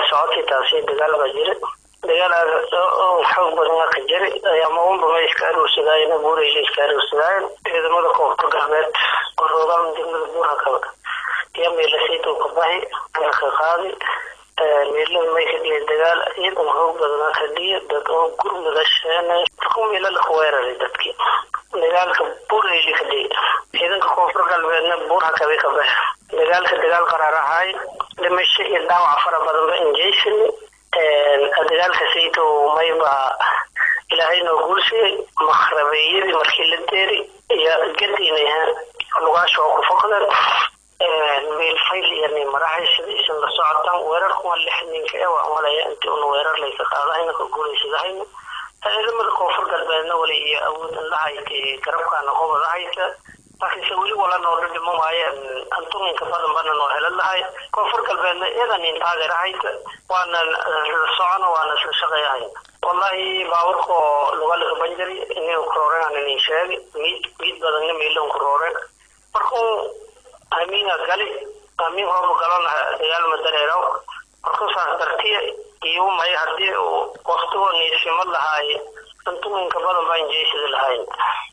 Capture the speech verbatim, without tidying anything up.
socotay taasi dagaal baa jiray dagaal oo xoog badan ka jiray ama uu baa iska aruursadayna buureeyay iska aruursadayna ciidamada koonfur galbeed oo roogan degmada buura kala yamay la sayto ka bahay ka qaadi meelo may ka dhigay dagaal iyadoo xoog badan ka dhigay dad oo gurmada sheenay xukuum ila la weeraray dadkii dagaalka buureeyay ka dhigay ciidanka koonfur galbeedna buura ka ka bahay dagaalka dagaal qaraar ahay dhimasho iyo dhaawac fara badan ba injeysay dagaalka sayto mayba ilaahay noo guulsiyay makhrabeeyadii markii la deeri iyo gadiinayha lugaasho ku foqdan meel fayl yani maraxay sidii la socotaan weerarku waa lixninka ee waa walaya intii uu weerar lay ka qaadayna ku guuleysaday ciidamada koonfur galbeedna wali iyo awood lahayd garabkaana qobadahaysa laakiin wali wala noo dhimo waayeen antumin ka badan badan oo helad lahay koonfur galbeedna iyadan in taageerahayd waana socona waana isla shaqeeyay wallahi baawarko lugal banjari inuu kororaan in sheegay mid mid badan meelon kororaan markuu amiina gali amiin oo galana dagaal madareero markuu saar dartiye iyo may hadii waqtigoon isma lahaay antumin ka badan baan jeesida lahayn